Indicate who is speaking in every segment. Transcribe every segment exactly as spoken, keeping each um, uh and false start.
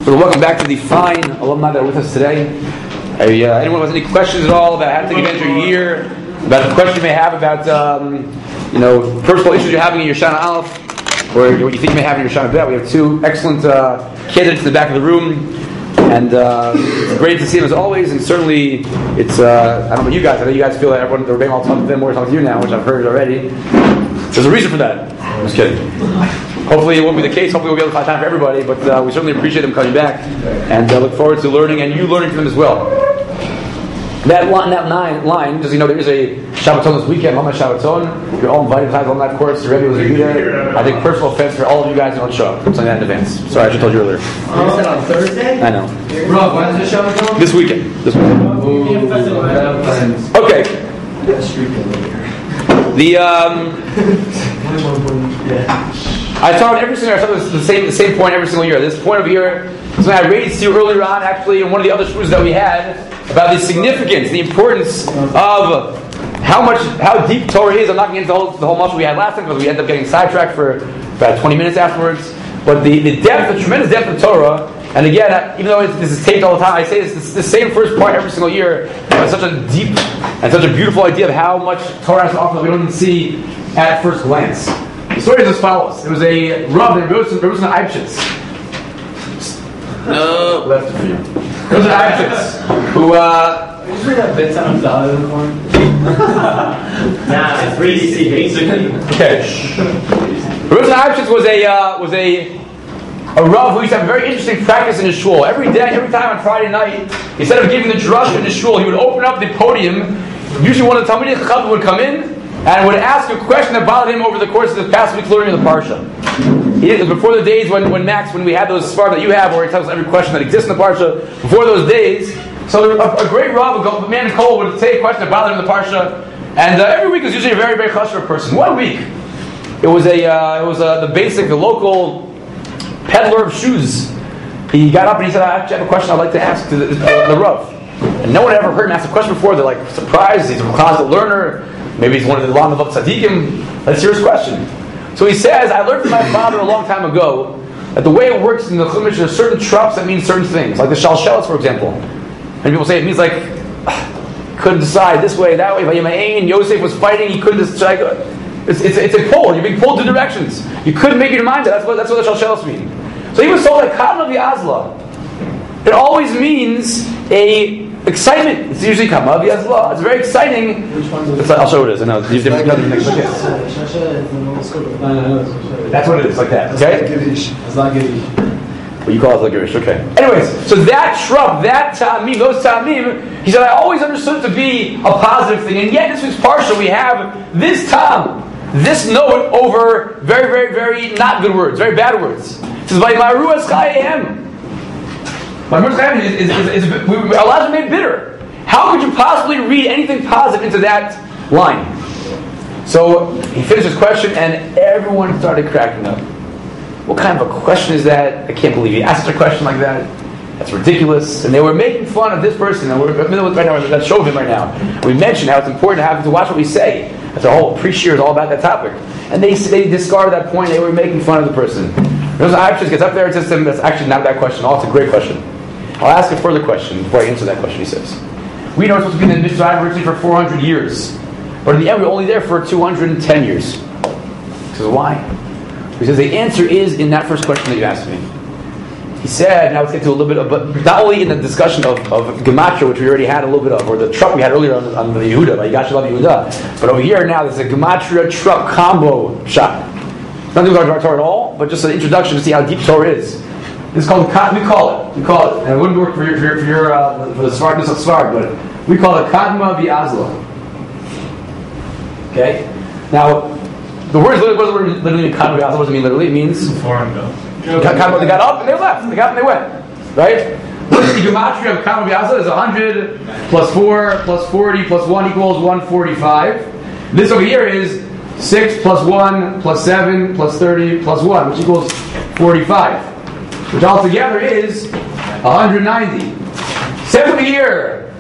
Speaker 1: So welcome back to the fine alumni that are with us today. I, uh, anyone has any questions at all about how to take advantage of your year, about the question you may have about um, you know personal issues you're having in your Shana Aleph, or what you think you may have in your Shana Bet? We have two excellent uh, candidates in the back of the room, and uh, it's great to see them as always. And certainly, it's uh, I don't know about you guys. I know you guys feel that everyone they're being all talking to them more talking to you now, which I've heard already. There's a reason for that. I'm just kidding. Hopefully it won't be the case. Hopefully we'll be able to find time for everybody. But uh, we certainly appreciate them coming back, and uh, look forward to learning and you learning from them as well. That line, that nine line, just you know, there is a Shabbaton this weekend. Mama Shabbaton. You're all invited to on that course. The Rebbe was a Yehuda. I think personal offense for all of you guys who don't show up. I'm saying that in advance. Sorry, I should have told you earlier.
Speaker 2: You said on Thursday?
Speaker 1: I know.
Speaker 2: Rob, when is the Shabbaton?
Speaker 1: This weekend. This weekend. Okay. The um. I taught every single year. I taught the same the same point every single year. This point over here is something I raised to you earlier on, actually, in one of the other shurs that we had about the significance, the importance of how much, how deep Torah is. I'm not going to get into the whole the whole much we had last time because we ended up getting sidetracked for about twenty minutes afterwards. But the, the depth, the tremendous depth of Torah. And again, even though it's, this is taped all the time, I say this, this the same first part every single year. It's such a deep and such a beautiful idea of how much Torah has to offer that we don't even see at first glance. The story is as follows. There was a Rav named Rosen Eibschitz.
Speaker 3: No.
Speaker 1: Left it for you. Rosen Eibschitz, who, uh...
Speaker 2: Did you read that bit on the other one? Nah, it's really easy, basically.
Speaker 1: Okay. Rosen Eibschitz was a, uh, was a, a Rav who used to have a very interesting practice in his shul. Every day, every time on Friday night, instead of giving the drush in his shul, he would open up the podium. Usually one of the Talmidei Chacham would come in and would ask a question that bothered him over the course of the past week's learning of the Parsha. It was before the days when, when Max, when we had those svar that you have, where he tells us every question that exists in the Parsha, before those days, so a, a great Rav, a man in Kol, would say a question that bothered him in the Parsha, and uh, every week was usually a very, very chashuv person. One week, it was a, uh, it was uh, the basic, the local peddler of shoes. He got up and he said, I actually have a question I'd like to ask to the, uh, the Rav. And no one had ever heard him ask a question before. They're like surprised. He's a closet learner. Maybe he's one of the long of tzaddikim. Let's hear his question. So he says, I learned from my father a long time ago that the way it works in the Chumash, there's certain trups that mean certain things. Like the shalshelis, for example. And people say it means like, couldn't decide this way, that way. Vayima'ain, Yosef was fighting, he couldn't decide. It's, it's, it's a pull. You're being pulled two directions. You couldn't make your mind up. That's what, that's what the shalshelis mean. So he was told like, Kadma v'azla. It always means a excitement. It's usually Kadma v'azla. It's very exciting.
Speaker 2: Which one?
Speaker 1: It's like, I'll show you what it is. I know. It's different. That's what it is, like that. Okay?
Speaker 2: It's not Giddish.
Speaker 1: Well, you call it like Girish, okay. Anyways, so that shrub, that ta'amim, those ta'amim, he said, I always understood it to be a positive thing, and yet this week's parsha we have this ta'am, this note over very, very, very not good words, very bad words. It says, Vaymaru es chayim. Vaymaru es chayim is, is, is, is, our lives are made bitter. How could you possibly read anything positive into that line? So he finished his question, and everyone started cracking up. What kind of a question is that? I can't believe he asked a question like that. That's ridiculous. And they were making fun of this person. And we're in the middle of right now, that show of him right now. We mentioned how it's important to have to watch what we say. That's our whole pre-shir is all about that topic. And they they discarded that point. They were making fun of the person. Eibschitz gets up there and says to him, that's actually not that question. Oh, it's a great question. I'll ask a further question before I answer that question, he says. We know we're supposed to be in the Mitzvah originally for four hundred years. But in the end, we're only there for two hundred ten years. He says, why? He says the answer is in that first question that you asked me. He said, now let's get to a little bit of, but not only in the discussion of, of Gematria, which we already had a little bit of, or the truck we had earlier on, on the Yehuda, by Yigash Lav Yehuda, but over here now there's a Gematria truck combo shot. Nothing about our Torah at all, but just an introduction to see how deep Torah is. This is called, we call it, we call it, and it wouldn't work for your, for your, for, your, uh, for the Svartness of Svart, but we call it Kadma v'Azla. Okay? Now, the word literally, literally mean Kadma v'Azla. What does it mean literally? It means
Speaker 2: Foreign go.
Speaker 1: They got up and they left. They got up and they went. Right? The gematria of Kadma v'Azla is one hundred plus four plus forty plus one equals one hundred forty-five. This over here is six plus one plus seven plus thirty plus one, which equals forty-five. Which altogether is one hundred ninety. Same over here.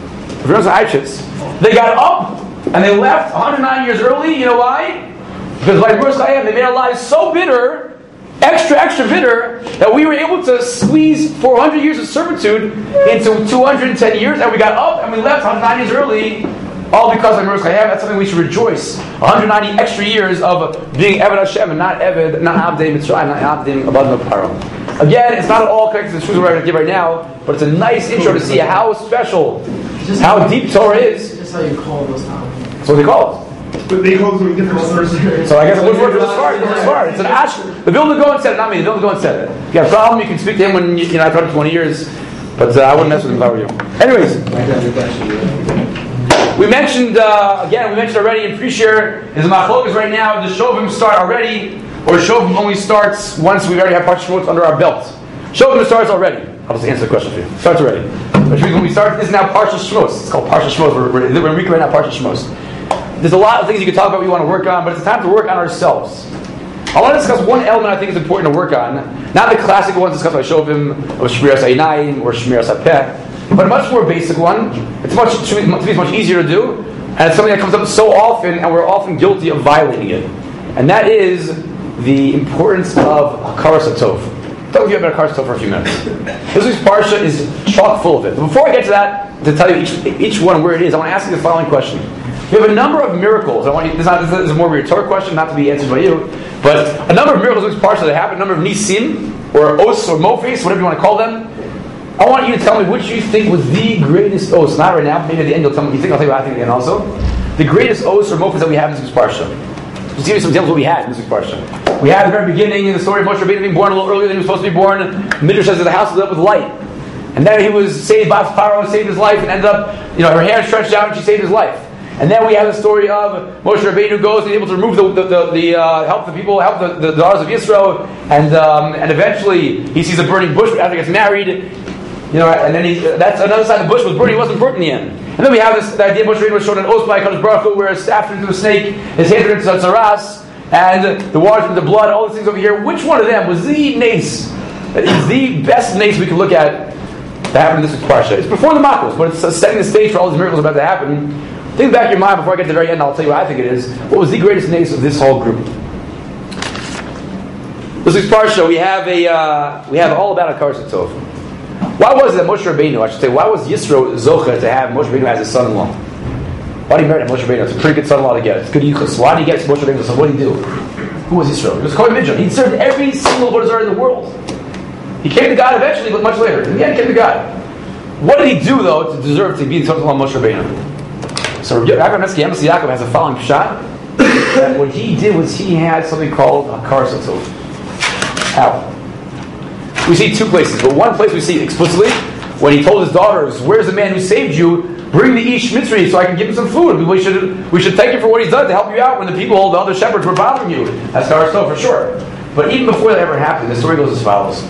Speaker 1: They got up and they left one hundred nine years early. You know why? Because by Bruce Chayim, they made our lives so bitter extra, extra bitter that we were able to squeeze four hundred years of servitude into two hundred ten years, and we got up and we left one hundred ninety years early, all because of Merus Chayim. That's something we should rejoice. one hundred ninety extra years of being Eved Hashem and not Eved, not Abdei Mitzrayim, not Abdei Abad Paro. Again, it's not at all connected to the truth we're going to give right now, but it's a nice intro to see how special, how deep Torah is.
Speaker 2: That's how you call those times.
Speaker 1: That's what they call it.
Speaker 3: But they call them different words.
Speaker 1: So I guess which word for the Sfard? The Sfard. It's an ash. The Vilna Gaon said it, not me. The Vilna Gaon said it. If you have a problem, you can speak to him when you, you know, I've known him twenty years, but uh, I wouldn't mess with him if I were you. Anyways, we mentioned, uh, again, we mentioned already in pre-share, is the machlokas right now, the Shovim start already, or Shovim only starts once we already have Parshat Shmos under our belt. Shovim starts already. I'll just answer the question for you. Starts already. Which means when we start, this is now Parshat Shmos. It's called Parshat Shmos. We're, we're, we're in week right now, Parshat Shmos. There's a lot of things you can talk about we want to work on, but it's time to work on ourselves. I want to discuss one element I think is important to work on. Not the classic ones discussed by Shovim, of Shmiras Einayim, or Shmiras HaPeh, but a much more basic one. It's much, to me, it's much easier to do, and it's something that comes up so often, and we're often guilty of violating it. And that is the importance of Hakaras HaTov. Don't give about Hakaras HaTov for a few minutes. This week's Parsha is chock full of it. But before I get to that, to tell you each, each one where it is, I want to ask you the following question. We have a number of miracles. I want you, this, is not, this is a more rhetorical question, not to be answered by you, but a number of miracles in this Parsha that happen, a number of nisim, or os, or mofes, whatever you want to call them. I want you to tell me which you think was the greatest os. Not right now, maybe at the end you'll tell me what you think, I'll tell you what I think again also. The greatest os or mofes that we have in this week's Parsha. Just give you some examples of what we had in this week's Parsha. We had at the very beginning in the story of Moshe Rabbeinu being born a little earlier than he was supposed to be born. Midrash says that the house was lit up with light. And then he was saved by Pharaoh, saved his life, and ended up, you know, her hair stretched out and she saved his life. And then we have the story of Moshe Rabbeinu goes and he's able to remove the, the, the, the uh, help the people, help the, the daughters of Yisro, and um, and eventually he sees a burning bush after he gets married, you know, and then he, that's another side of the bush was burning, he wasn't burnt in the end. And then we have this the idea Moshe Rabbeinu was shown an os by Kadosh Baruch Hu, where his staff turned into a snake, his hand turned into a tzaras, and the water turned into blood, all these things over here. Which one of them was the nace, is the best nace we can look at that happened in this week's Parsha? It's before the Makos, but it's setting the stage for all these miracles about to happen. Think back in your mind before I get to the very end, I'll tell you what I think it is. What was the greatest nace of this whole group? This week's Parsha, we have a uh, we have all about Hakaras HaTov. Why was it that Moshe Rabbeinu, I should say, why was Yisro Zocha to have Moshe Rabbeinu as his son-in-law? Why did he marry Moshe Rabbeinu? It's a pretty good son-in-law to get. It's good yichus. Why did he get Moshe Rabbeinu? So what did he do? Who was Yisro? He was Kohen Midjan. He served every single Avodah Zarah in the world. He came to God eventually, but much later. In the end, he came to God. What did he do though to deserve to be the son-in-law of Moshe Rabbeinu? So Yaakov Neski Emes Yaakov has a following shot that what he did was he had something called Hakaras HaTov. How? We see two places, but one place we see explicitly when he told his daughters, "Where's the man who saved you? Bring the Ish Mitzri so I can give him some food. We should we should thank you for what he's done to help you out when the people, the other shepherds, were bothering you." That's Hakaras HaTov for sure. But even before that ever happened, the story goes as follows.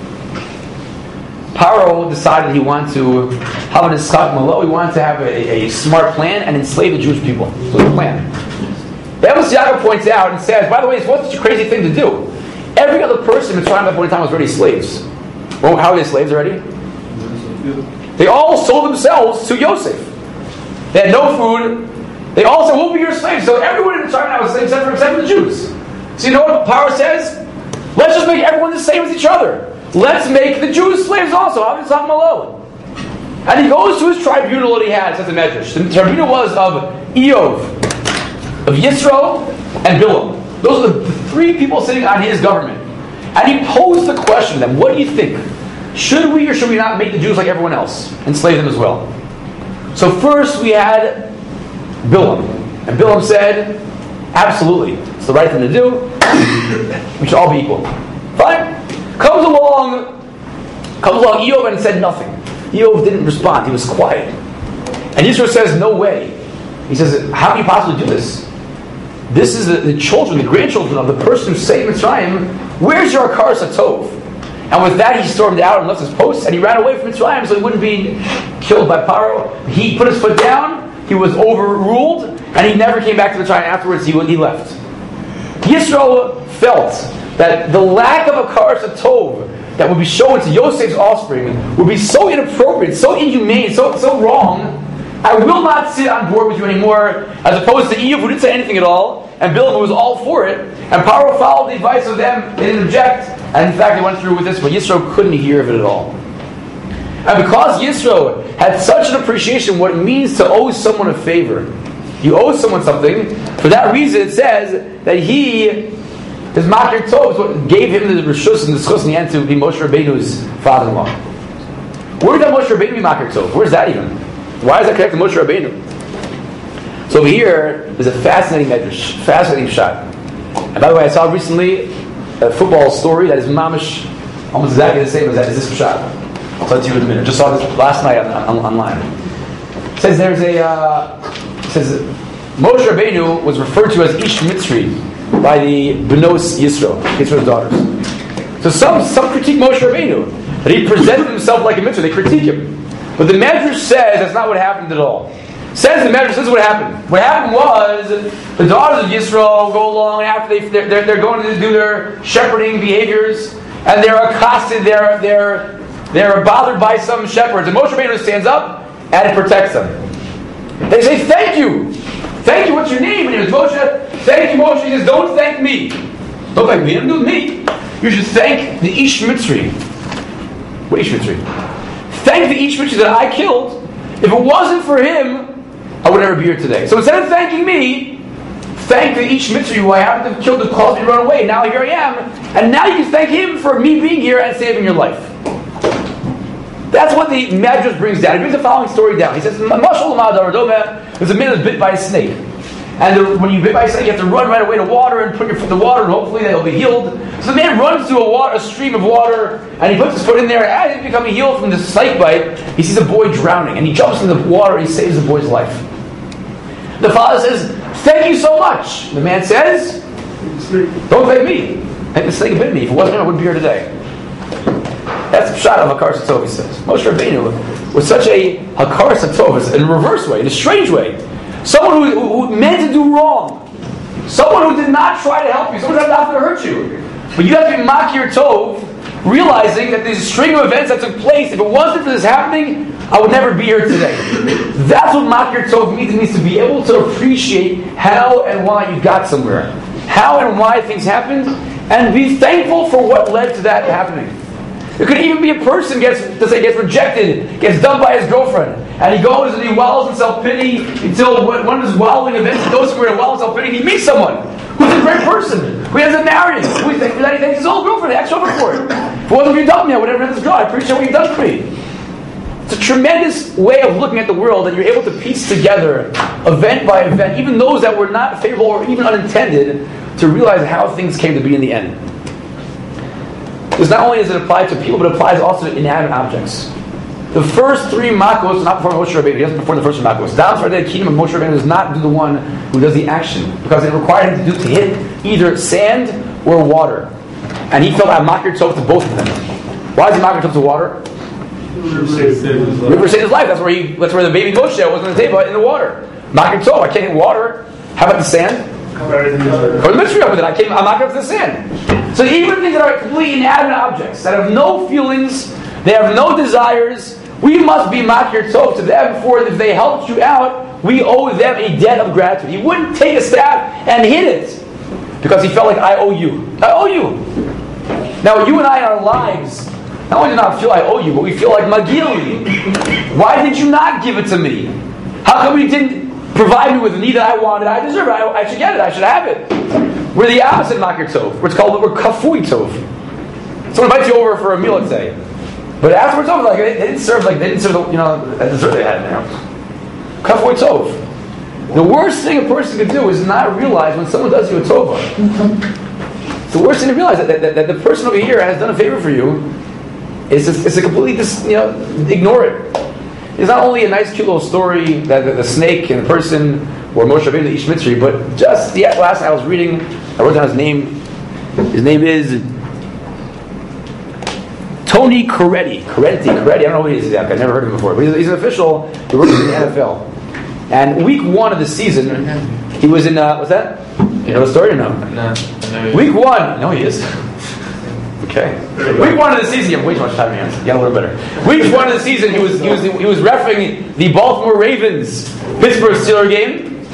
Speaker 1: Paro decided he wanted to have an Ischak Malo. He wanted to have a, a smart plan and enslave the Jewish people. So the plan. The Emes Yaakov points out and says, by the way, it's not such a crazy thing to do. Every other person in Mitzrayim at that point in time was already slaves. Well, how are they slaves already? They all sold themselves to Yosef. They had no food. They all said, we'll be your slaves. So everyone in Mitzrayim now was slaves except for, except for the Jews. So you know what Paro says? Let's just make everyone the same as each other. Let's make the Jews slaves also. I'll just have them alone. And he goes to his tribunal that he had, says the Medrash. The tribunal was of Eov, of Yisro, and Bilam. Those are the three people sitting on his government. And he posed the question to them, what do you think? Should we or should we not make the Jews like everyone else? Enslave them as well. So first we had Bilam. And Bilam said, absolutely. It's the right thing to do. We should all be equal. Fine. Comes along, comes along Eov and said nothing. Eov didn't respond. He was quiet. And Yisro says, no way. He says, how can you possibly do this? This is the, the children, the grandchildren of the person who saved Mitzrayim. Where's your Hakaras HaTov? And with that, he stormed out and left his post, and he ran away from Mitzrayim so he wouldn't be killed by Paro. He put his foot down. He was overruled, and he never came back to Mitzrayim afterwards. He, he left. Yisro felt that the lack of a Hakaras HaTov that would be shown to Yosef's offspring would be so inappropriate, so inhumane, so so wrong. I will not sit on board with you anymore, as opposed to Eov, who didn't say anything at all. and Bilam was all for it, and Paro followed the advice of them, they didn't object, and in fact they went through with this, but Yisro couldn't hear of it at all. And because Yisro had such an appreciation of what it means to owe someone a favor, you owe someone something, for that reason it says that he, his Makir Tov, is what gave him the Rishus and the Schus in the end to be Moshe Rabbeinu's father-in-law. Where did that Moshe Rabbeinu be Makir Tov? Where's that even? Why is that connected to Moshe Rabbeinu? So over here, there's a fascinating medrash, fascinating shot. And by the way, I saw recently a football story that is mamish, almost exactly the same as that. Is this shot? I'll tell it to you in a minute. Just saw this last night on, on, online. It says there's a, uh, it says Moshe Rabbeinu was referred to as Ish Mitzri by the Benos Yisro, Yisro's daughters. So some, some critique Moshe Rabbeinu, that he presented himself like a mitzvah. They critique him. But the Medrash says that's not what happened at all. Says the Medrash, this is what happened. What happened was, the daughters of Yisro go along after they, they're, they're going to do their shepherding behaviors, and they're accosted, they're, they're, they're bothered by some shepherds. And Moshe Rabbeinu stands up, and it protects them. They say, thank you. Thank you, what's your name? And he goes, Moshe, thank you, Moshe. He says, don't thank me. Don't thank me, don't do me. You should thank the Ish Mitzri. What Ish Mitzri? Thank the Ish Mitzri that I killed. If it wasn't for him, I would never be here today. So instead of thanking me, thank the Ish Mitzri who I happened to have killed to cause me to run away. Now here I am. And now you can thank him for me being here and saving your life. That's what the Medrash brings down. He brings the following story down. He says, there's a man who was bit by a snake. And the, when you bit by a snake, you have to run right away to water and put your foot in the water, and hopefully they'll be healed. So the man runs to a, water, a stream of water, and he puts his foot in there. And as he's becoming healed from this snake bite, he sees a boy drowning, and he jumps in the water and he saves the boy's life. The father says, thank you so much. The man says, don't thank me. Thank the snake bit me. If it wasn't him, I wouldn't be here today. That's the shot of Hakar Satov, he says. Moshe Rabbeinu was such a Hakar Satov in a reverse way, in a strange way. Someone who, who, who meant to do wrong. Someone who did not try to help you. Someone who not to hurt you. But you have to be Makir Tov, realizing that there's a string of events that took place. If it wasn't for this happening, I would never be here today. That's what Makir Tov means. It means to be able to appreciate how and why you got somewhere. How and why things happened. And be thankful for what led to that happening. It could even be a person gets, to say, gets rejected, gets dumped by his girlfriend, and he goes and he wallows in self-pity until one of his wallowing events, he goes somewhere and wallows in self-pity, and he meets someone who's a great person, who he ends up marrying, who he thinks that he thanks his old girlfriend, the ex-girlfriend for it. If it wasn't for you dumping me, I would never have this girl. I appreciate what you've done for me. It's a tremendous way of looking at the world, and you're able to piece together, event by event, even those that were not favorable or even unintended, to realize how things came to be in the end. Because not only does it apply to people, but it applies also to inanimate objects. The first three makos not perform Moshe Rabbeinu. He doesn't perform the first three makos. Down for the kingdom of Moshe Rabbeinu does not do the one who does the action, because it required him to do to hit either sand or water, and he felt I'm makir tov to both of them. Why is he makir tov to water? River saved his life. That's where he. That's where the baby Moshe was on the table in the water. Makir tov. I can't hit water. How about the sand? Cover the mystery up with it. I came. I'm makir tov to the sand. So even things that are completely inanimate objects that have no feelings, they have no desires, we must be makir tov to them, for if they helped you out, we owe them a debt of gratitude. He wouldn't take a staff and hit it because he felt like I owe you. I owe you. Now you and I in our lives not only do not feel I owe you, but we feel like magili. Why did you not give it to me? How come you didn't provide me with the need that I wanted? I deserve it. I, I should get it. I should have it. We're the opposite makir tov. It's called we're kafui tov. Someone invites you over for a meal, let's say, but afterwards, over like they, they didn't serve like they didn't serve the, you know the dessert they had in there. Kafui tov. The worst thing a person could do is not realize when someone does you a tova. It's the worst thing to realize that, that, that the person over here has done a favor for you. It's a, it's a completely just, you know ignore it. It's not only a nice cute little story that the, the snake and the person or Moshe Rabbeinu the Ish Mitzri, but just the last night I was reading, I wrote down his name. His name is Tony Coretti. Coretti, Coretti. I don't know who he is exactly. I've never heard of him before, but he's, he's an official. He works in the N F L. And week one of the season, he was in. Uh, what's that? You know the story or no?
Speaker 2: No.
Speaker 1: Week one. No, he is. Okay. Week one of the season, you have way too much time in your hands. Yeah, a little better. Week one of the season, he was he was he was refereeing the Baltimore Ravens Pittsburgh Steelers game,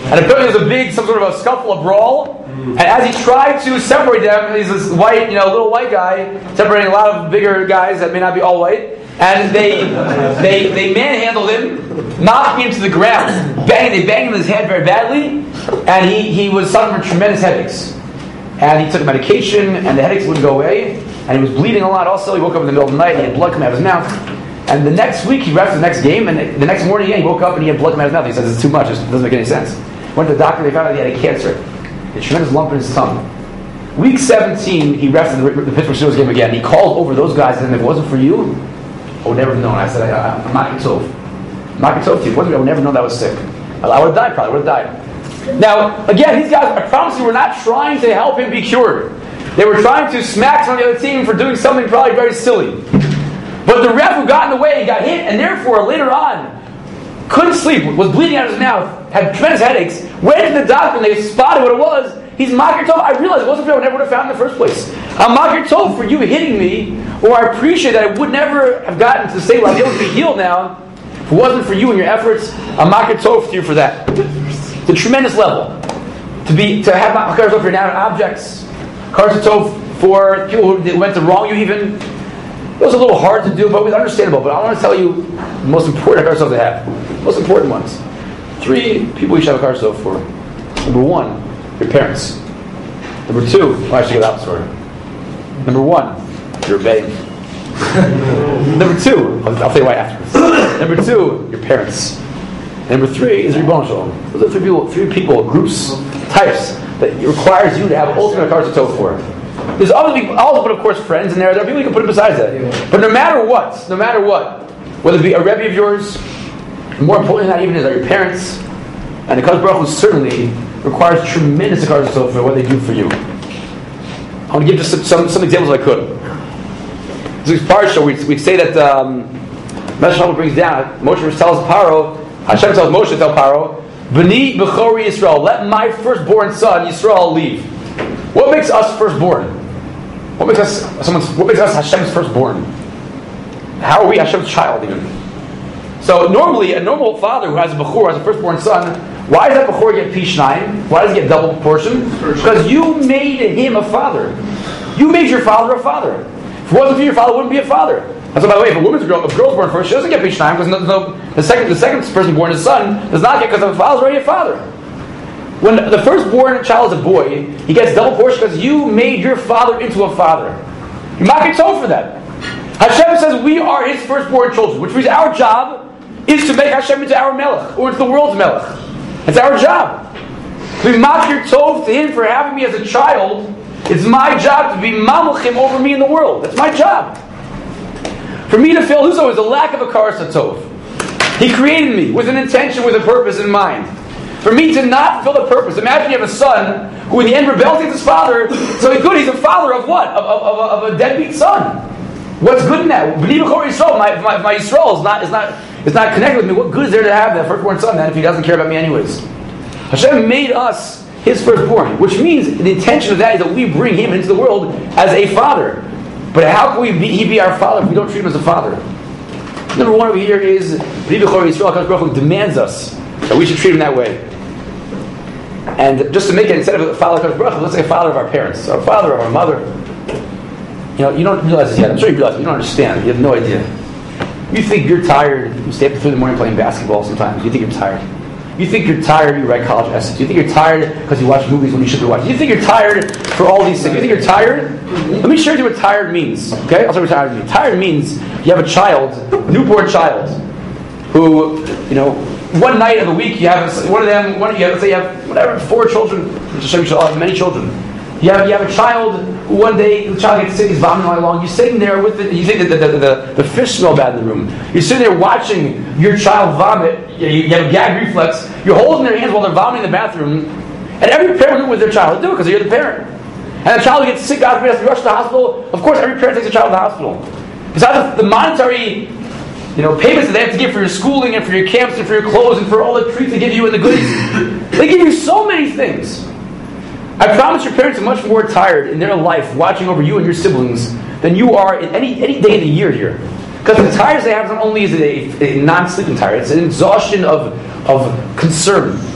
Speaker 1: And apparently there was a big, some sort of a scuffle, a brawl. And as he tried to separate them, he's this white, you know, little white guy, separating a lot of bigger guys that may not be all white. And they they they manhandled him, knocked him to the ground, banged, they banged him in his head very badly, and he, he was suffering from tremendous headaches. And he took medication, and the headaches wouldn't go away, and he was bleeding a lot also. He woke up in the middle of the night, and he had blood coming out of his mouth. And the next week, he rested the next game, and the next morning again, he woke up and he had blood coming out of his mouth. He says, it's too much, it doesn't make any sense. Went to the doctor, they found out he had a cancer, a tremendous lump in his tongue. Week seventeen, he rested the, the Pittsburgh Steelers game again. He called over those guys, and if it wasn't for you, I would never have known. I said, I, I'm not Tov. I'm not Tov to you. I would never known that I was sick. I would have died, probably. I would have died. Now, again, these guys, I promise you, were not trying to help him be cured. They were trying to smack some of the other team for doing something probably very silly. But the ref who got in the way got hit, and therefore, later on, couldn't sleep, was bleeding out of his mouth, had tremendous headaches, went to the doctor, and they spotted what it was. He's Makir Tov. I realized it wasn't for me. I never would have found in the first place. I'm Makir Tov for you hitting me, or I appreciate that I would never have gotten to the state where I'm able to be healed now. If it wasn't for you and your efforts, I'm Makir Tov to you for that. It's a tremendous level. To be to have Makir Tov for inanimate objects, Makir Tov for people who went to wrong you even. It was a little hard to do, but it was understandable. But I want to tell you the most important Makir Tov to have. The most important ones. Three people you should have Makir Tov for. Number one, your parents. Number two, well, I should get out the story. Number one, your babe. Number two, I'll, I'll tell you why afterwards. Number two, your parents. And number three is Ribbon Shalom. Those are three people, three people, groups, types that it requires you to have ultimate Makir Tov for. There's other people, also, but of course, friends in there. There are people you can put besides that. But no matter what, no matter what, whether it be a Rebbe of yours, more important than that even is are your parents, and the Kadosh Baruch Hu certainly requires tremendous Makir Tov for what they do for you. I want to give just some, some, some examples if I could. This parsha, we, we say that um, Meshach brings down, Moshe tells Paro, Hashem tells Moshe to tell Paro, B'ni B'chori Yisrael, let my firstborn son Yisrael leave. What makes us firstborn? What makes us someone's? What makes us Hashem's firstborn? How are we Hashem's child even? So normally, a normal father who has a bechor, has a firstborn son, why does that bechor get pishnayim? Why does he get double portion? Because you made him a father. You made your father a father. If it wasn't for your father, it wouldn't be a father. That's why, by the way, if a woman's girl, if a girl's born first, she doesn't get pishnayim because no, no, the second the second person born, his son, does not get because the father's already a father. When the firstborn child is a boy, he gets double portion because you made your father into a father. You're Makir Tov for that. Hashem says we are His firstborn children, which means our job is to make Hashem into our melech, or into the world's melech. It's our job. To be Makir Tov to Him for having me as a child. It's my job to be Mamlechim over me in the world. That's my job. For me to fail Huzo is a lack of a Makir Tov. He created me with an intention, with a purpose in mind. For me to not fulfill the purpose. Imagine you have a son who in the end rebels against his father, so he's good, he's a father of what? Of, of, of, of a deadbeat son. What's good in that? B'ni B'chor Yisrael, my, my, my Yisrael is not, is, not, is not connected with me. What good is there to have that firstborn son then if he doesn't care about me anyways? Hashem made us His firstborn, which means the intention of that is that we bring Him into the world as a father. But how can we be, He be our father if we don't treat Him as a father? Number one over here is B'ni B'chor Yisrael, Kadosh Baruch Hu demands us that we should treat Him that way. And just to make it, instead of a father of Baruch, let's say a father of our parents, or a father of our mother. You know, you don't realize this yet. I'm sure you realize it. You don't understand. You have no idea. You think you're tired. You stay up through the morning playing basketball sometimes. You think you're tired. You think you're tired. You write college essays. You think you're tired because you watch movies when you should be watching. You think you're tired for all these things. You think you're tired? Let me share with you what tired means. Okay? I'll tell you what tired means. Tired means you have a child, a newborn child, who, you know, one night of the week you have one of them. One you have, let's say you have whatever four children. Hashem shall have many children. You have you have a child who one day the child gets sick, he's vomiting all along. You're sitting there with it. You think that the, the, the, the fish smell bad in the room. You're sitting there watching your child vomit. You, you have a gag reflex. You're holding their hands while they're vomiting in the bathroom. And every parent would do with their child would do it because you're the parent. And the child gets sick, God forbid, has to rush to the hospital. Of course, every parent takes a child to the hospital. Besides the monetary, you know, payments that they have to give for your schooling and for your camps and for your clothes and for all the treats they give you and the goodies. They give you so many things. I promise your parents are much more tired in their life watching over you and your siblings than you are in any, any day of the year here. Because the tiredness they have not only is it a, a non-sleeping tired, it's an exhaustion of, of concern.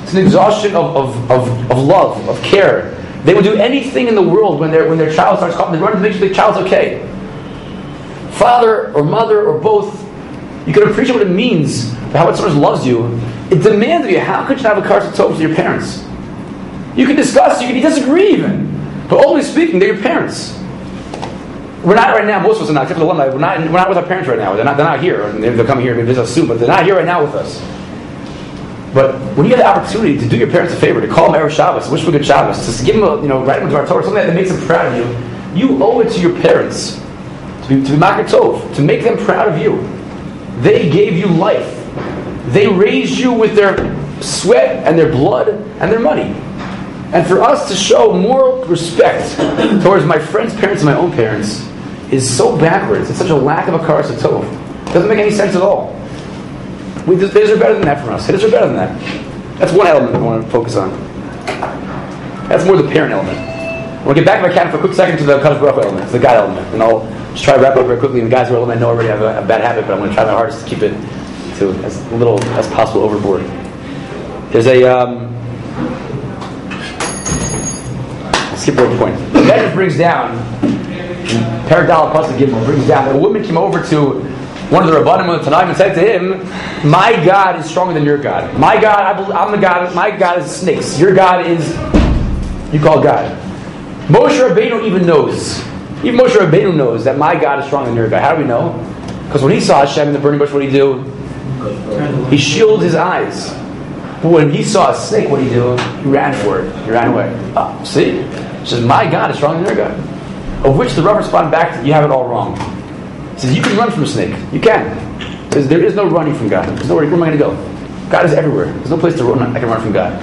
Speaker 1: It's an exhaustion of, of, of, of love, of care. They would do anything in the world when their when their child starts coughing. They run to make sure the child's okay. Father or mother or both, you can appreciate what it means, how much someone loves you. It demands of you. How could you have a karsat tov with your parents? You can discuss, you can disagree even, but ultimately speaking, they're your parents. We're not right now. Most of us are not, except for the alumni. We're not. We're not with our parents right now. They're not. They're not here. They're, they're coming here to visit us soon, but they're not here right now with us. But when you have the opportunity to do your parents a favor, to call them Erev Shabbos, wish them a good Shabbos, to give them, a, you know, write them to our Torah, something that makes them proud of you, you owe it to your parents to be to be Makar Tov, to make them proud of you. They gave you life. They raised you with their sweat and their blood and their money. And for us to show more respect towards my friend's parents and my own parents is so backwards. It's such a lack of a karsat tov. It doesn't make any sense at all. We just, these are better than that for us. These are better than that. That's one element that I want to focus on. That's more the parent element. I want to get back if I can for a quick second to the Kadosh Baruch Hu element, the God element. And I'll just try to wrap up very quickly. And the guys who are alumni know already have a, a bad habit, but I'm going to try my hardest to keep it to as little as possible overboard. There's a... Um, I'll skip over the point. The Medrash brings down, Perek Daled Pasuk Gimel brings down that a woman came over to one of the Rabbanim of the Tanaim and said to him, my God is stronger than your God. My God, I believe, I'm the God, my God is snakes. Your God is, you call God. Moshe Rabbeinu even knows, even Moshe Rabbeinu knows that my God is stronger than your God. How do we know? Because when he saw Hashem in the burning bush, what did he do? He shielded his eyes. But when he saw a snake, what did he do? He ran for it. He ran away. Oh, see? He says, my God is stronger than your God. Of which the Rav responded back to, you have it all wrong. He says, you can run from a snake. You can. He says, there is no running from God. There's nowhere, where am I going to go? God is everywhere. There's no place to run. I can run from God.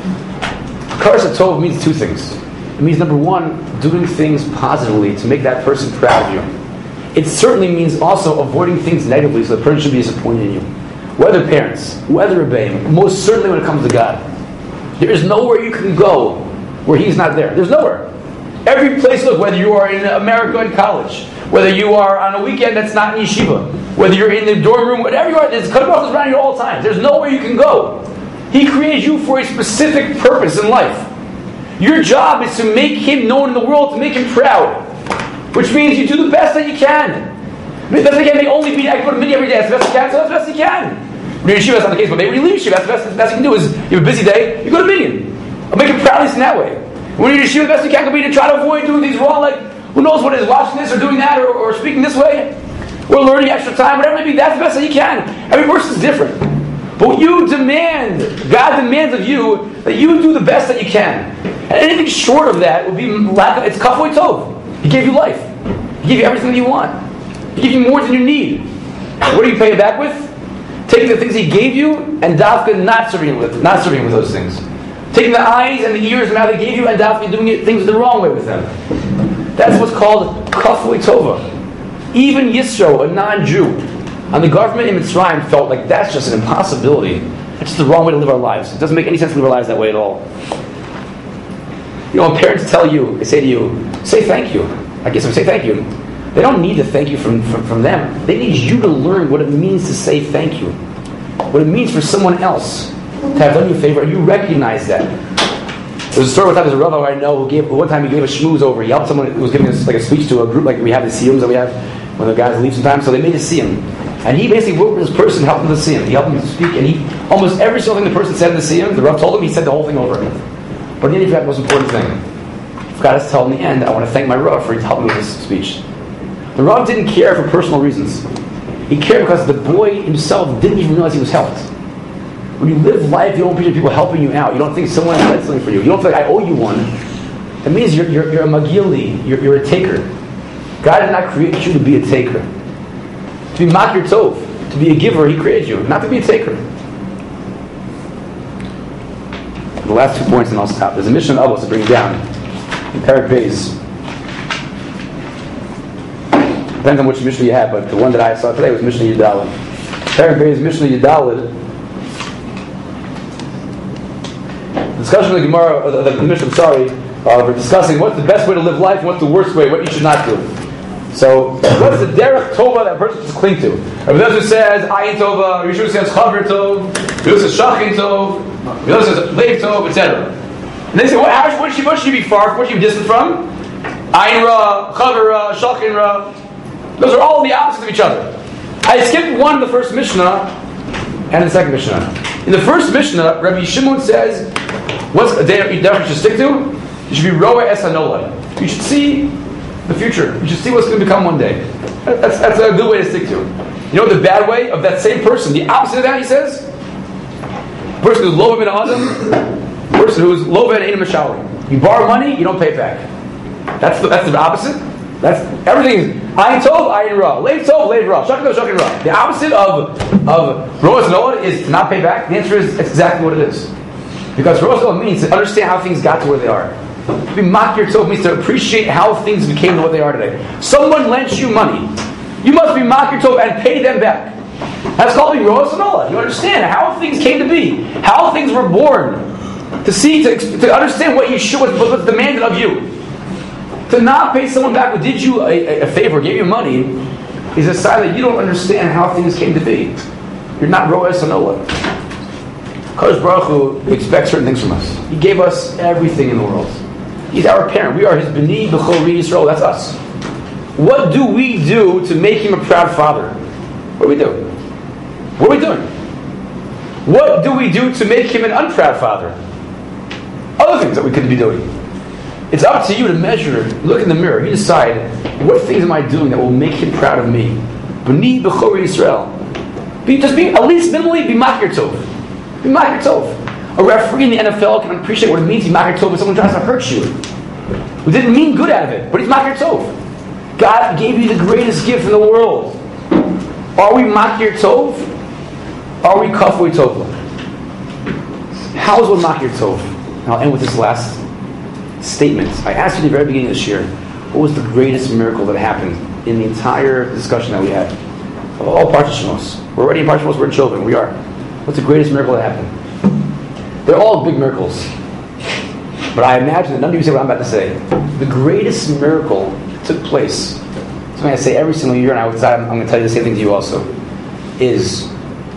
Speaker 1: Karsat tov means two things. It means, number one, doing things positively to make that person proud of you. It certainly means also avoiding things negatively so the person should be disappointed in you. Whether parents, whether obeying, most certainly when it comes to God. There is nowhere you can go where He's not there. There's nowhere. Every place, look, whether you are in America in college, whether you are on a weekend that's not in yeshiva, whether you're in the dorm room, whatever you are, there's Kadosh Baruch Hu around you all the time. There's nowhere you can go. He created you for a specific purpose in life. Your job is to make Him known in the world, to make Him proud. Which means you do the best that you can. The best you can may only be, I can go to mini every day, that's the best you can, so that's the best you can. When you're in yeshiva, that's not the case, but maybe when you leave yeshiva, that's the best, the best you can do is, you have a busy day, you go to minyan. I'll make Him proud at least in that way. When you're in yeshiva, the best you can could be to try to avoid doing things wrong, like, who knows what it is, watching this or doing that, or, or speaking this way, or learning extra time, whatever it may be, that's the best that you can. Every person is different. But you demand, God demands of you that you do the best that you can. And anything short of that would be lack of, it's kafui tov. He gave you life. He gave you everything that you want. He gave you more than you need. What do you pay it back with? Taking the things He gave you and dafka not serving Him with, not serving Him with those things. Taking the eyes and the ears and how they gave you and dafka doing it, things the wrong way with them. That's what's called kafui tova. Even Yisro, a non-Jew, and the government in Mitzrayim felt like that's just an impossibility. It's just the wrong way to live our lives. It doesn't make any sense to live our lives that way at all. You know, when parents tell you, they say to you, say thank you. I guess I would say thank you. They don't need to thank you from, from, from them. They need you to learn what it means to say thank you. What it means for someone else to have done you a favor, and you recognize that. There's a story one time, there's a Rav I know who gave, one time he gave a shmooze over. He helped someone who was giving us like a speech to a group, like we have the siyums that we have when the guys leave sometimes, so they made a siyum. And he basically worked with this person, helped him to siyum. He helped him to speak, and he, almost every single thing the person said in the siyum, the Rav told him, he said the whole thing over. But then he forgot the most important thing. He forgot to tell him in the end, I want to thank my Rav for helping me with this speech. The Rav didn't care for personal reasons. He cared because the boy himself didn't even realize he was helped. When you live life, you don't appreciate people helping you out. You don't think someone else did something for you. You don't feel like, I owe you one. It means you're, you're, you're a magili. You're, you're a taker. God did not create you to be a taker. To be makir tov. To be a giver, He created you. Not to be a taker. The last two points and I'll stop. There's a mission of us to bring it down. In Perek Beis. Depends on which Mishnah you have, but the one that I saw today was Mishnah Yudalid. Perek Beis, Mishnah Yudalid. The discussion of the Gemara, uh, the, the Mishnah, sorry, uh, we're discussing what's the best way to live life and what's the worst way, what you should not do. So, what's the derech tova that a person should cling to? If Yosef says ayin tova, Yeshua says chaver tov, Yosef says shachin tov, The other says Leiv Tov, et cetera. And they say, what, how, what, should, what should you be far from? What should you be distant from? Ayin Ra, Chaver Ra, Shachin Ra. Those are all the opposites of each other. I skipped one in the first Mishnah and the second Mishnah. In the first Mishnah, Rabbi Shimon says, what's a day you should stick to? You should be Roa Es Hanolad. You should see the future. You should see what's going to become one day. That's, that's a good way to stick to. You know the bad way of that same person? The opposite of that, he says? The person who's Lova Ben Adam, the person who's Lova Ben Einem Mashali. You borrow money, you don't pay it back. That's the, that's the opposite. That's everything. Ayin Tov, Ayin Ra. Leiv Tov, Leiv Ra. Shachin Tov, Shachin Ra. The opposite of of Roas Noah is to not pay back. The answer is it's exactly what it is. Because Roas Noah means to understand how things got to where they are. To be Makir Tov means to appreciate how things became to what they are today. Someone lends you money. You must be Makir Tov and pay them back. That's called being Roas Noah. You understand how things came to be, how things were born. To see, to, to understand what you should, what's demanded of you. To not pay someone back who did you a, a favor, gave you money, is a sign that you don't understand how things came to be. You're not Ro'es Hanoah. Kadosh Baruch Hu expects certain things from us. He gave us everything in the world. He's our parent. We are His B'nai B'chori Yisrael. That's us. What do we do to make Him a proud father? What do we do? What are we doing? What do we do to make Him an unproud father? Other things that we could be doing. It's up to you to measure, look in the mirror, you decide, what things am I doing that will make Him proud of me? B'nai B'chori Yisrael. Be, just be, at least minimally, be Makir Tov. Be Makir Tov. A referee in the N F L can appreciate what it means to be Makir Tov when someone tries to hurt you. Who didn't mean good out of it, but he's Makir Tov. God gave you the greatest gift in the world. Are we Makir Tov? Are we Kafui Tov? How is one Makir Tov? And I'll end with this last statement. I asked you at the very beginning of this year, what was the greatest miracle that happened in the entire discussion that we had? Of all parts of Shemos. We're already in parts of Shemos, we're in children, we are. What's the greatest miracle that happened? They're all big miracles. But I imagine that none of you say what I'm about to say. The greatest miracle that took place, something I say every single year, and I would say, I'm, I'm going to tell you the same thing to you also, is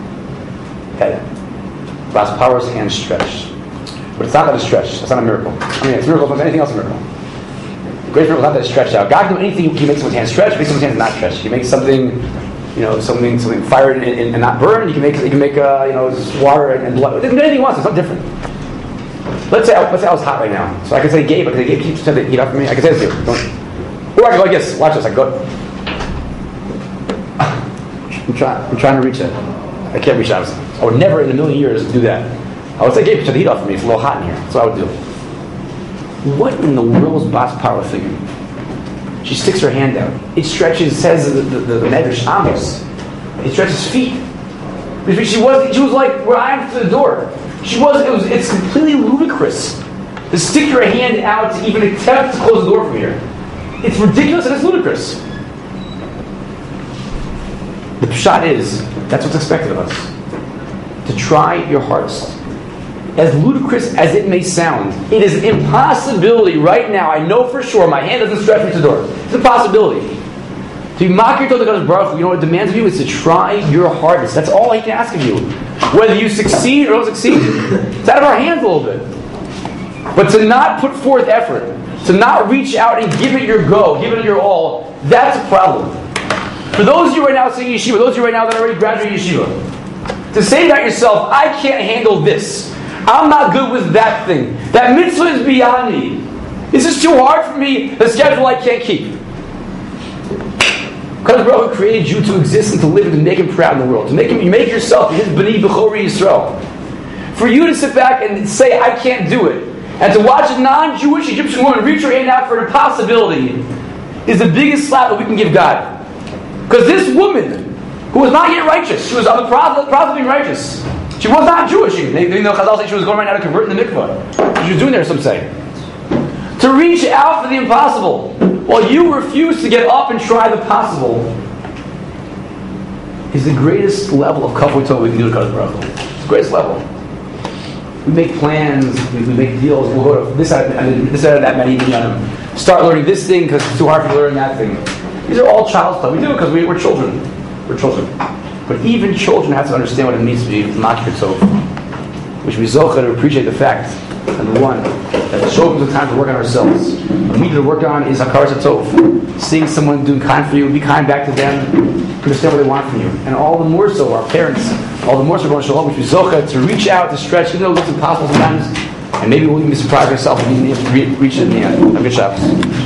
Speaker 1: that Bas Paro's hand stretched. But it's not that it's stretched. That's not a miracle. I mean, it's a miracle, but anything else is a miracle. The greatest miracle is not that it's stretched out. God can do anything. He makes someone's hand stretch, makes someone's hand not stretched. He makes something, you know, something something fired and, and, and not burned. You can make, you can make, uh, you know, water and, and blood. He can do anything he wants. It's not different. Let's say, I, let's say I was hot right now, so I can say, Gabe, I can say, Gabe, keep the heat up for me. I can say this to you. Don't. Or I can go like this. Watch this. I go. I'm trying. I'm trying to reach it. I can't reach out. I would never in a million years do that. I would say, Gabe, turn the heat off for me. It's a little hot in here. That's what I would do. What in the world is Bas Paro thinking? She sticks her hand out. It stretches, says the, the, the, the Medrash Amos. It stretches feet. Because she was, she was like where I am to the door. She was, it was, it's completely ludicrous to stick your hand out to even attempt to close the door from here. It's ridiculous and it's ludicrous. The pshat is, that's what's expected of us. To try your hardest. As ludicrous as it may sound, it is an impossibility right now. I know for sure my hand doesn't stretch me to the door. It's a possibility. To be Makir Tov Kadosh Baruch Hu, you know what it demands of you is to try your hardest. That's all He can ask of you. Whether you succeed or don't succeed, it's out of our hands a little bit. But to not put forth effort, to not reach out and give it your go, give it your all, that's a problem. For those of you right now singing yeshiva, those of you right now that already graduated yeshiva, to say about yourself, I can't handle this. I'm not good with that thing. That mitzvah is beyond me. This is too hard for me. The schedule I can't keep. Kadosh Baruch Hu created you to exist and to live and to make Him proud in the world. To make Him, you make yourself His B'nai B'chori Yisrael. For you to sit back and say, I can't do it, and to watch a non-Jewish Egyptian woman reach her hand out for an impossibility is the biggest slap that we can give God. Because this woman, who was not yet righteous, she was on the process of being righteous. She was not Jewish. They, they know Chazal say she was going right now to convert in the mikvah. She was doing there, some say. To reach out for the impossible, while you refuse to get up and try the possible, is the greatest level of kavod tov we can do to Kadosh Baruch Hu. It's the greatest level. We make plans, we, we make deals. We'll go to this side, this side of that many minyanim. Start learning this thing because it's too hard to learn that thing. These are all child's play. We do it because we, we're children. We're children. But even children have to understand what it means to be Makir Tov. which we zocha to appreciate the fact, number one, that Shovim is a time to work on ourselves. What we need to work on is Hakaras HaTov. Seeing someone doing kind for you, be kind back to them, understand what they want from you. And all the more so, our parents, all the more so, Ron Shalom, which we zocha to reach out, to stretch, even though it looks impossible sometimes, and maybe we'll even be surprised ourselves if we didn't reach it in the end. Have a good Shabbos.